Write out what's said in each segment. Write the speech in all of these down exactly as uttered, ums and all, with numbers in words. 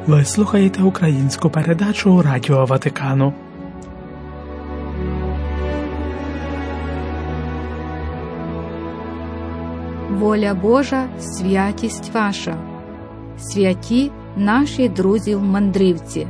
Ви слухаєте українську передачу Радіо Ватикану. Воля Божа, святість ваша. Святі наші друзі-мандрівці.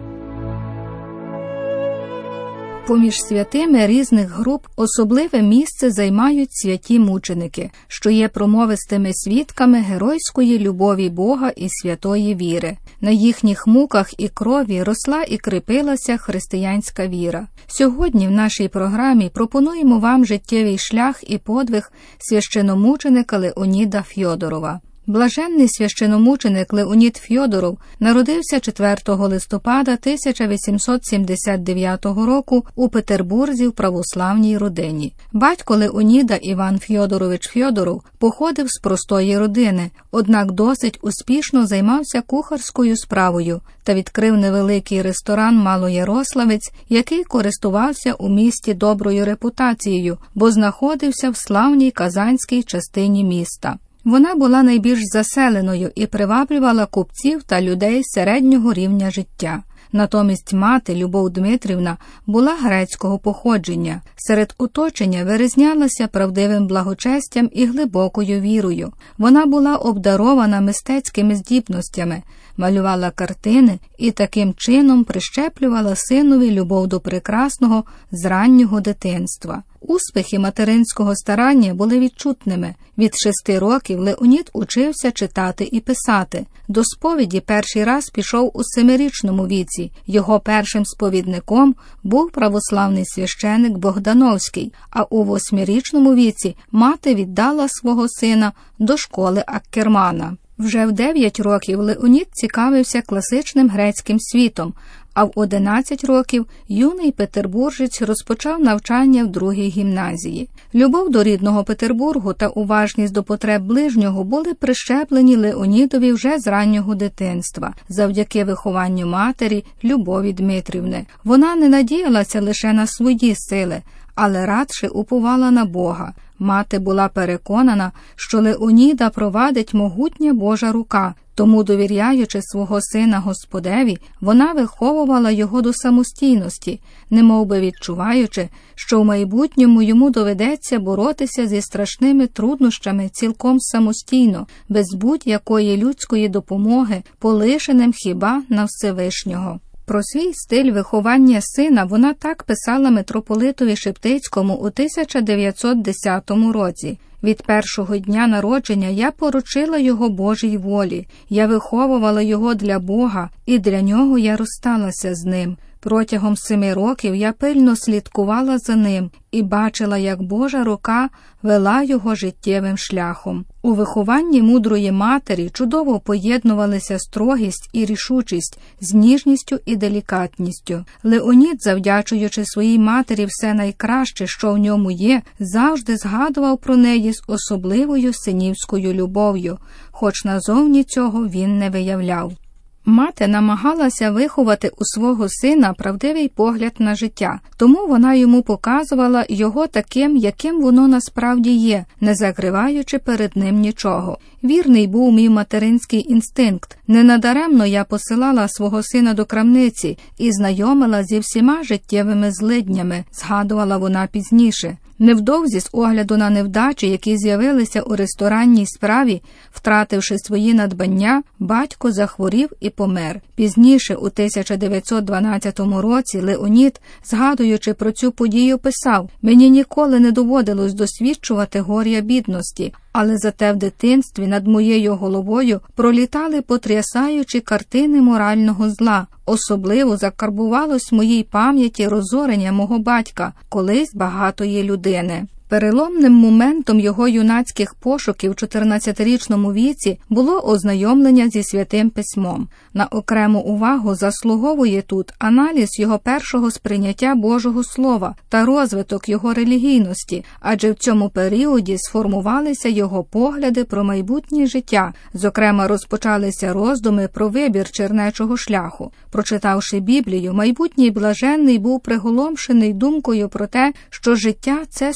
Поміж святими різних груп особливе місце займають святі мученики, що є промовистими свідками геройської любові Бога і святої віри. На їхніх муках і крові росла і кріпилася християнська віра. Сьогодні в нашій програмі пропонуємо вам життєвий шлях і подвиг священомученика Леоніда Фьодорова. Блаженний священомученик Леонід Фьодоров народився четвертого листопада тисяча вісімсот сімдесят дев'ятого року у Петербурзі в православній родині. Батько Леоніда Іван Фьодорович Фьодоров походив з простої родини, однак досить успішно займався кухарською справою та відкрив невеликий ресторан «Малоярославець», який користувався у місті доброю репутацією, бо знаходився в славній казанській частині міста. Вона була найбільш заселеною і приваблювала купців та людей середнього рівня життя. Натомість мати, Любов Дмитрівна, була грецького походження. Серед оточення вирізнялася правдивим благочестям і глибокою вірою. Вона була обдарована мистецькими здібностями, малювала картини і таким чином прищеплювала синові любов до прекрасного з раннього дитинства. Успіхи материнського старання були відчутними. Від шести років Леонід учився читати і писати. До сповіді перший раз пішов у семирічному віці. Його першим сповідником був православний священик Богдановський, а у восьмирічному віці мати віддала свого сина до школи Аккермана. Вже в дев'ять років Леонід цікавився класичним грецьким світом, а в одинадцять років юний петербуржець розпочав навчання в другій гімназії. Любов до рідного Петербургу та уважність до потреб ближнього були прищеплені Леонідові вже з раннього дитинства, завдяки вихованню матері Любові Дмитрівни. Вона не надіялася лише на свої сили, але радше уповала на Бога. Мати була переконана, що Леоніда провадить могутня Божа рука, тому, довіряючи свого сина Господеві, вона виховувала його до самостійності, немовби відчуваючи, що в майбутньому йому доведеться боротися зі страшними труднощами цілком самостійно, без будь-якої людської допомоги, полишеним хіба на Всевишнього. Про свій стиль виховання сина вона так писала митрополитові Шептицькому у тисяча дев'ятсот десятому році. «Від першого дня народження я поручила його Божій волі, я виховувала його для Бога, і для нього я розсталася з ним. Протягом семи років я пильно слідкувала за ним і бачила, як Божа рука вела його життєвим шляхом». У вихованні мудрої матері чудово поєднувалися строгість і рішучість з ніжністю і делікатністю. Леонід, завдячуючи своїй матері все найкраще, що в ньому є, завжди згадував про неї з особливою синівською любов'ю, хоч назовні цього він не виявляв. Мати намагалася виховати у свого сина правдивий погляд на життя, тому вона йому показувала його таким, яким воно насправді є, не закриваючи перед ним нічого. Вірний був мій материнський інстинкт. Ненадаремно я посилала свого сина до крамниці і знайомила зі всіма життєвими злиднями, згадувала вона пізніше. Невдовзі, з огляду на невдачі, які з'явилися у ресторанній справі, втративши свої надбання, батько захворів і помер. Пізніше, у тисяча дев'ятсот дванадцятому році, Леонід, згадуючи про цю подію, писав: «Мені ніколи не доводилось досвідчувати горя бідності, але зате в дитинстві над моєю головою пролітали потрясаючі картини морального зла. Особливо закарбувалось в моїй пам'яті розорення мого батька, колись багатої людини». Переломним моментом його юнацьких пошуків в чотирнадцятирічному віці було ознайомлення зі Святим Письмом. На окрему увагу заслуговує тут аналіз його першого сприйняття Божого Слова та розвиток його релігійності, адже в цьому періоді сформувалися його погляди про майбутнє життя, зокрема розпочалися роздуми про вибір чернечого шляху. Прочитавши Біблію, майбутній блаженний був приголомшений думкою про те, що життя – це суєта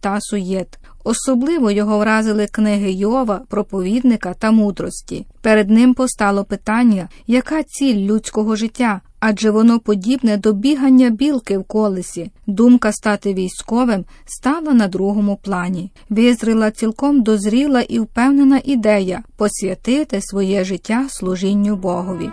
та суєт. Особливо його вразили книги Йова, проповідника та мудрості. Перед ним постало питання, яка ціль людського життя, адже воно подібне до бігання білки в колесі. Думка стати військовим стала на другому плані. Визріла цілком дозріла і впевнена ідея посвятити своє життя служінню Богові.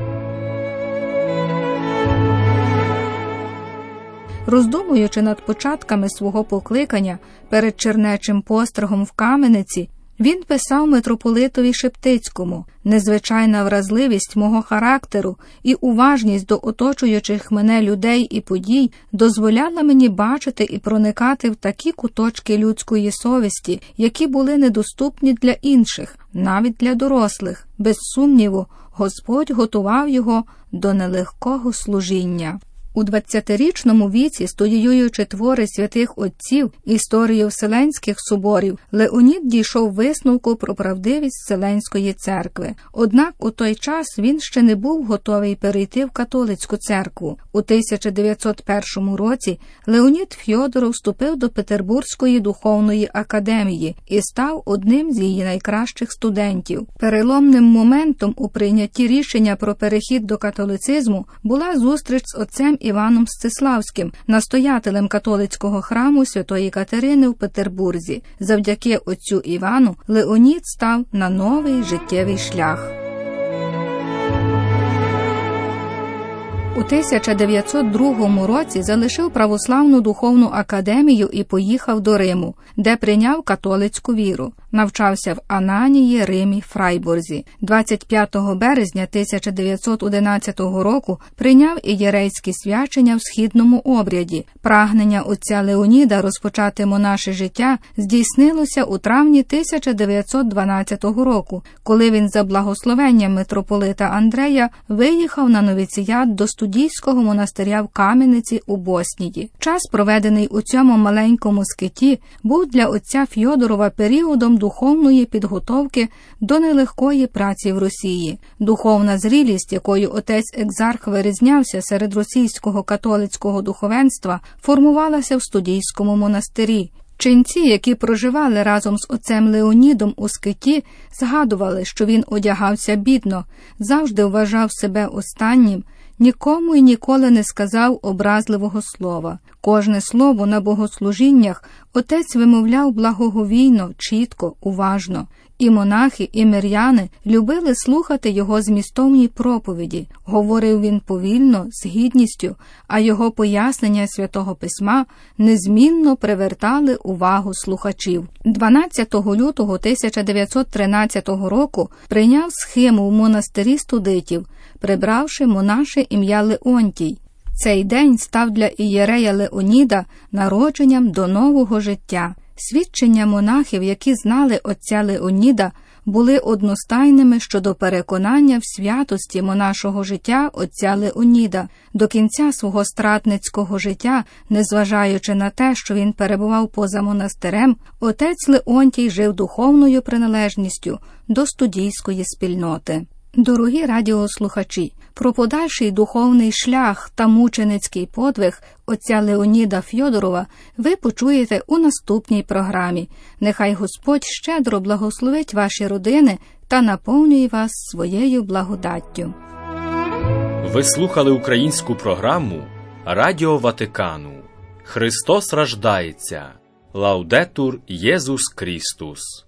Роздумуючи над початками свого покликання перед чернечим постригом в Кам'яниці, він писав митрополитові Шептицькому: «Незвичайна вразливість мого характеру і уважність до оточуючих мене людей і подій дозволяла мені бачити і проникати в такі куточки людської совісті, які були недоступні для інших, навіть для дорослих. Без сумніву, Господь готував його до нелегкого служіння». У двадцятирічному віці, студіюючи твори святих отців, історію Вселенських соборів, Леонід дійшов висновку про правдивість Вселенської церкви. Однак у той час він ще не був готовий перейти в католицьку церкву. У тисяча дев'ятсот першому році Леонід Фьодоров вступив до Петербурзької духовної академії і став одним з її найкращих студентів. Переломним моментом у прийнятті рішення про перехід до католицизму була зустріч з отцем Іваном Мстиславським, настоятелем католицького храму Святої Катерини в Петербурзі. Завдяки отцю Івану Леонід став на новий життєвий шлях. У тисяча дев'ятсот другому році залишив Православну духовну академію і поїхав до Риму, де прийняв католицьку віру. Навчався в Ананії, Римі, Фрайбурзі. двадцять п'ятого березня тисяча дев'ятсот одинадцятого року прийняв ієрейські свячення в східному обряді. Прагнення отця Леоніда розпочати монаше життя здійснилося у травні тисяча дев'ятсот дванадцятого року, коли він за благословенням митрополита Андрея виїхав на новіціят до студійського монастиря в Кам'яниці у Боснії. Час, проведений у цьому маленькому скиті, був для отця Фьодорова періодом духовної підготовки до нелегкої праці в Росії. Духовна зрілість, якою отець Екзарх вирізнявся серед російського католицького духовенства, формувалася в студійському монастирі. Ченці, які проживали разом з отцем Леонідом у скиті, згадували, що він одягався бідно, завжди вважав себе останнім, нікому і ніколи не сказав образливого слова. Кожне слово на богослужіннях отець вимовляв благоговійно, чітко, уважно. І монахи, і миряни любили слухати його змістовні проповіді. Говорив він повільно, з гідністю, а його пояснення Святого Письма незмінно привертали увагу слухачів. дванадцятого лютого тисяча дев'ятсот тринадцятого року прийняв схиму в монастирі студитів, прибравши монаше ім'я Леонтій. Цей день став для ієрея Леоніда народженням до нового життя. Свідчення монахів, які знали отця Леоніда, були одностайними щодо переконання в святості монашого життя отця Леоніда. До кінця свого стратницького життя, незважаючи на те, що він перебував поза монастирем, отець Леонтій жив духовною приналежністю до студійської спільноти. Дорогі радіослухачі, про подальший духовний шлях та мученицький подвиг отця Леоніда Фьодорова ви почуєте у наступній програмі. Нехай Господь щедро благословить ваші родини та наповнює вас своєю благодаттю. Ви слухали українську програму Радіо Ватикану. Христос рождається. Лаудетур Єсус Христос.